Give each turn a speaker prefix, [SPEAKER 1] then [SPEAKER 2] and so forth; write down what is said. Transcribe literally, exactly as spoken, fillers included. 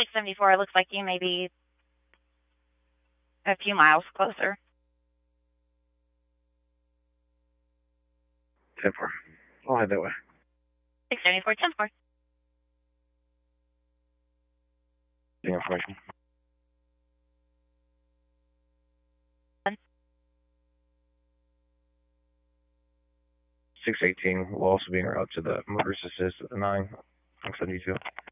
[SPEAKER 1] six seventy-four, it looks like you may be a few miles closer.
[SPEAKER 2] ten four. I'll head that way.
[SPEAKER 1] six seventy-four, ten four.
[SPEAKER 2] The information. six eighteen will also be en route to the motorist assist at the nine on seventy-two.